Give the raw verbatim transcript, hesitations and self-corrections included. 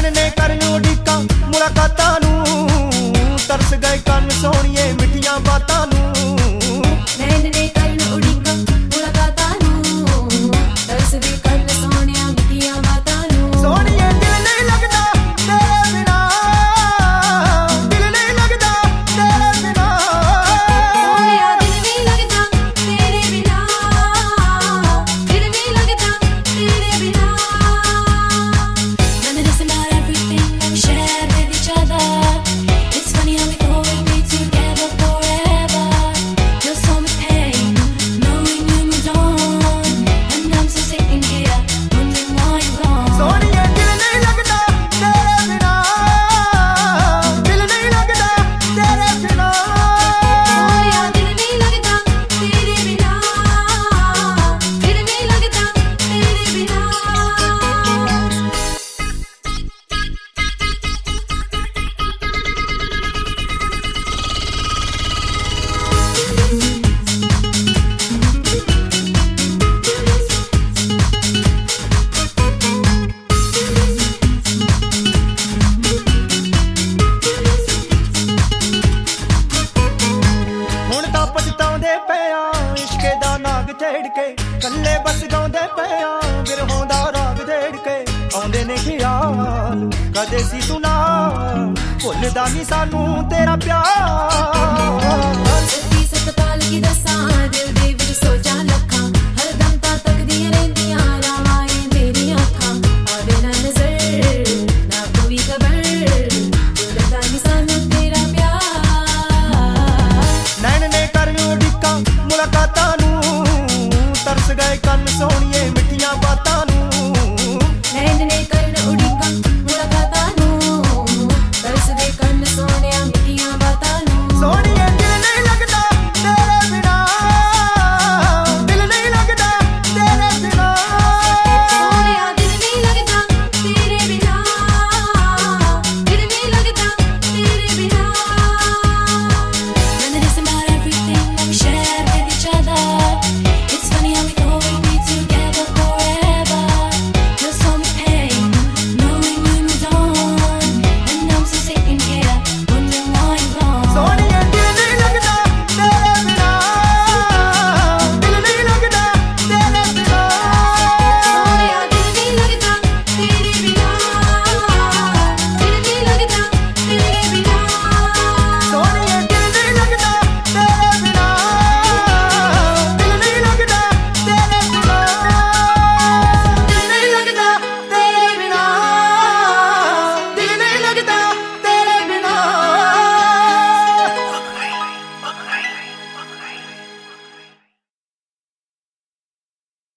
नैन ने करन उड़ीका मुलाकातां नूं, तरस गए कन सोहणिए मिठियां बातां नूं। नैन ने करन उड़ीका मुलाकातां नूं, तरस गए कन सोहणिया मिठियां बातां नूं। सोहणिए दिल नहीं लगदा तेरे बिना, दिल नहीं लगदा तेरे बिना। सोहणिया दिल नहीं लगदा तेरे बिना, दिल नहीं लगदा तेरे बिना। None of this and not everything that we share with each other. It's funny how we thought we'd be together forever. Feel so much pain knowing you moved on, and I'm so sitting here wondering why you're gone. सोहणिए दिल नहीं लगदा तेरे बिना, दिल नहीं लगदा तेरे बिना। सोहणिया दिल नहीं लगदा तेरे बिना, दिल नहीं लगदा तेरे बिना। ਹੁਣ ਤਾਂ ਪਛਤਾਉਂਦੇ ਪਿਆ ਇਸ਼ਕੇ ਦਾ ਨਾਗ ਛੇੜ ਕੇ, ਕੱਲੇ ਬਸ ਗਾਉਂਦੇ ਪਿਆ ਬਿਰਹੋਂ ਦਾ ਰਾਗ ਛੇੜ ਕੇ। ਆਉਂਦੇ ਨੇ ਖਿਆਲ ਕਦੇ ਸੀ ਤੂੰ ਨਾਲ, ਭੁੱਲਦਾ ਨਹੀਂ ਸਾਨੂੰ ਤੇਰਾ ਪਿਆਰ। सच्ची सतपाल की दसा